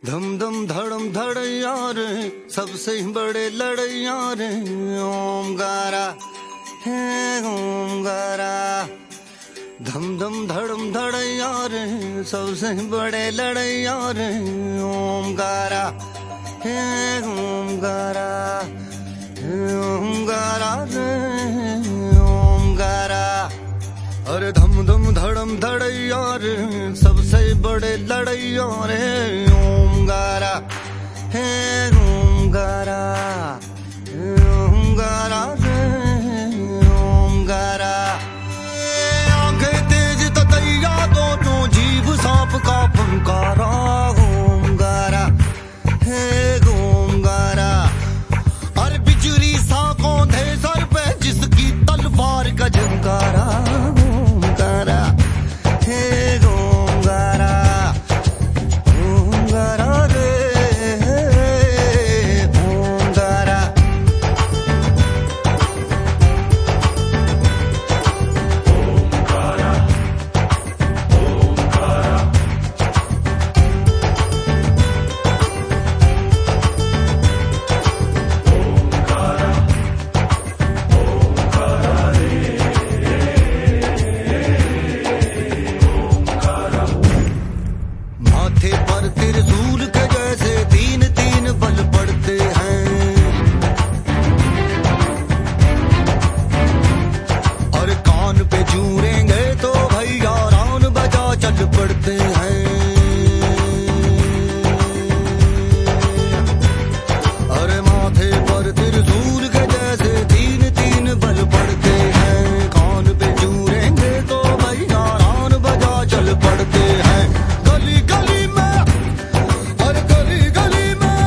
धम धम धड़म धड़ैया रे सबसे बड़े लड़ैया रे ओमकारा हे ओमकारा। धम धम धड़म धड़ैया रे सबसे बड़े लड़ैया रे ओमकारा हे ओमकारा ओमकारा रे ओमकारा। अरे धम धम धड़म धड़ैया रे सबसे बड़े लड़ैया रे ओमकारा हे ओमकारा ओमकारा रे ओमकारा। आंखें तेज ततैया दोनों जीभ सांप का फंकारा ओमकारा हे ओमकारा। अरे बिजली सा कौंधे सर पे जिसकी तलवार का झंकारा ओमकारा हे ओमकारा ओमकारा रे ओमकारा। माथे पर त्रिशूल के जैसे तीन तीन बल पड़ते हैं। और कान पे जूरेंगे तो भैया रान बजा चल पड़ते हैं। अरे माथे पर त्रिशूल के जैसे तीन तीन बल पड़ते हैं। कान पे जूरेंगे तो भैया रान बजा चल पड़ते हैं। गली गली में और गली गली में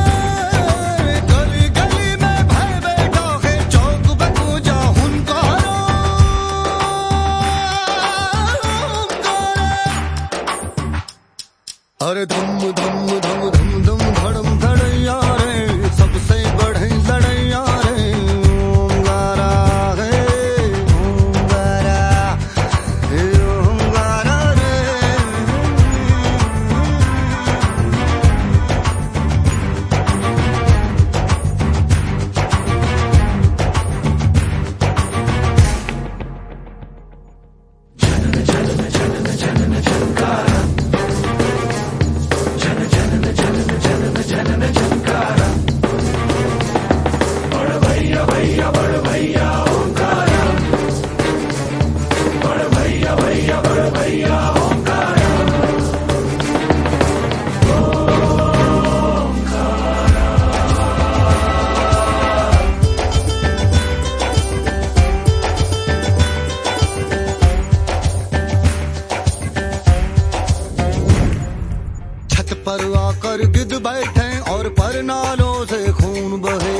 भय बेटा है चौक पे पूजा हुनकारा ओमकारा। अरे धम धम धम धम धम धड़म धड़ैया रे सबसे बड़े लड़ैया रे ओमकारा हे ओमकारा हे ओमकारा रे। छत पर आकर गिद्ध बैठे और परनालों से खून बहे।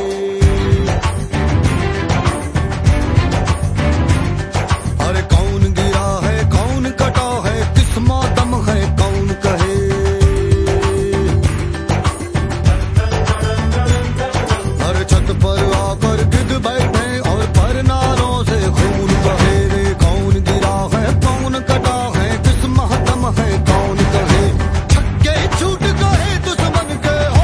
अरे कौन गिरा है कौन कटा है किस मातम है कौन कहे। अरे छत पर आकर गिद्ध बैठे और परनालों से खून बहे। रे कौन गिरा है कौन कटा है किस मातम है कौन कहे। छक्के छूट गए दुश्मन के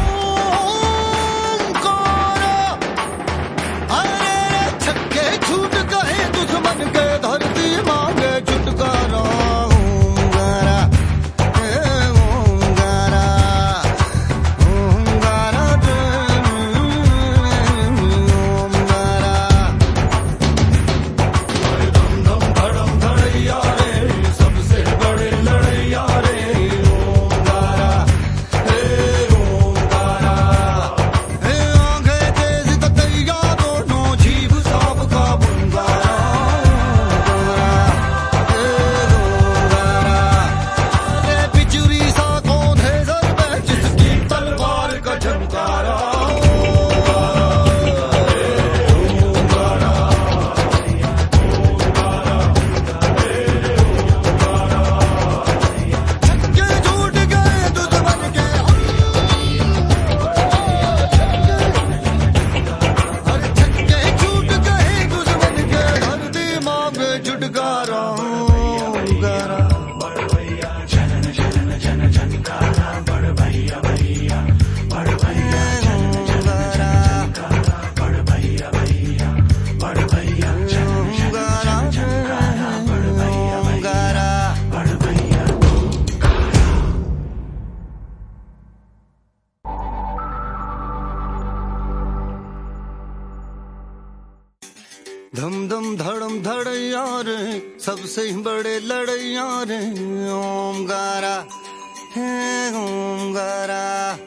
धम धम धड़म धड़ैया रे, सबसे बड़े लड़ैया रे। ओमकारा है ओमकारा।